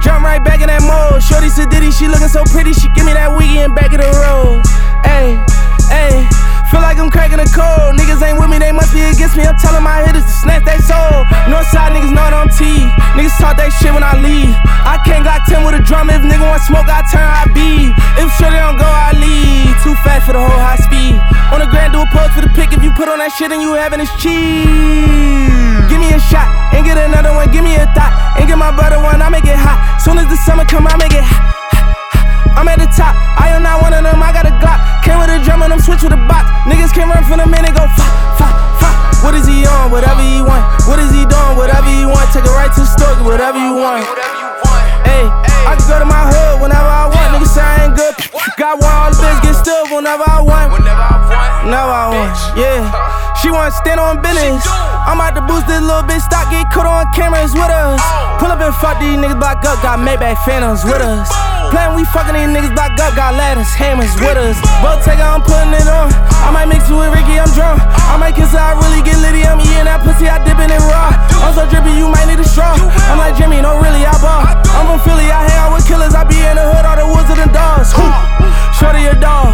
Jump right back in that mode. Shorty said Diddy, she looking so pretty, she give me that wiggy and back of the road. Ayy, ayy. Feel like I'm cracking the code. Niggas ain't with me, they must be against me. I'm telling my hitters to snatch they soul. Northside niggas know it on T. Niggas talk that shit when I leave. I can't Glock 10 with a drum. If nigga want smoke, I turn, I beat. If shorty don't go, I leave. Too fast for the whole high speed. On the ground, do a pose for the pick. If you put on that shit and you having it's cheese. Give me a shot, and get another one. Give me a thought, and get my brother one. I make it hot. Soon as the summer come, I make it hot. I'm at the top, I am not one of them, I got a Glock. Came with a drum and I'm switch with a box. Niggas can't run from the man, they go fa, fa, fa. What is he on? Whatever he want. What is he doing? Whatever he want. Take it right to the store, get whatever you want. Ayy, I can go to my hood whenever I want. Niggas say I ain't good. Got one, all the bitches get stood whenever I want. Whenever I want, yeah. She wanna stand on business. I'm about to boost this little bitch stock, get caught on cameras with us. Pull up and fuck these niggas block up, got Maybach Phantoms with us. Playin' we fucking these niggas block up, got ladders, hammers with us. Bottega, I'm putting it on. I might mix it with Ricky, I'm drunk. I might kiss her, I really get litty. I'm eating that pussy, I dip in it raw. I'm so drippy, you might need a straw. I'm like Jimmy, no really, I ball. I'm from Philly, I hang out with killers. I be in the hood, all the woods of the dogs. Shorty a dog,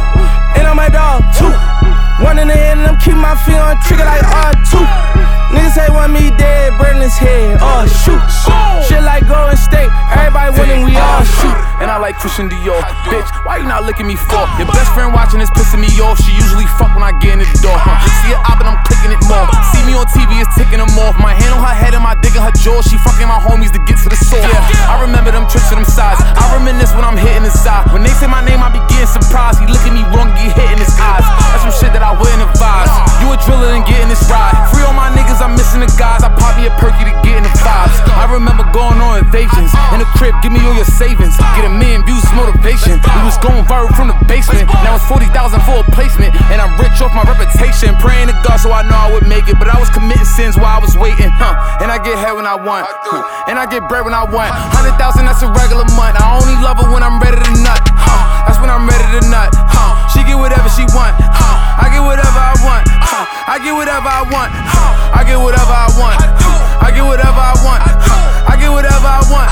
and I'm a dog too. One in the head and I'm keeping my feet on trigger like R2. Niggas say want me dead, burn his head, oh shoot. Shit like Golden State, everybody winning, we all shoot. And I like Christian Dior. Bitch, why you not licking me for? Your best friend watching is pissing me off. She usually fuck when I get in the door. See it up and I'm clicking it more. See me on TV, it's ticking them off. My hand on her head and my dick in her jaw. She fucking my homies to get to the source. Yeah, I remember them trips to them sides. I reminisce when I'm hitting his side. When they say my name, I be getting surprised. He look at me wrong and get hit in his eyes. That's some shit that I wouldn't advise. You a driller and getting this ride. Free all my niggas, I'm missing the guys. I pop me a perky to get in the vibes. I remember going on invasions. In the crib, give me all your savings. Get a million views, motivation. We was going viral from the basement. Now it's 40,000 for a placement. And I'm rich off my reputation. Praying to God so I know I would make it. But I was committing sins while I was waiting. And I get head when I want. And I get bread when I want. 100,000, that's a regular month. I only love her when I'm ready to nut. That's when I'm ready to nut. She get whatever she want. I get whatever I want. I get whatever I want. I get whatever I want. I get whatever I want. I get whatever I want.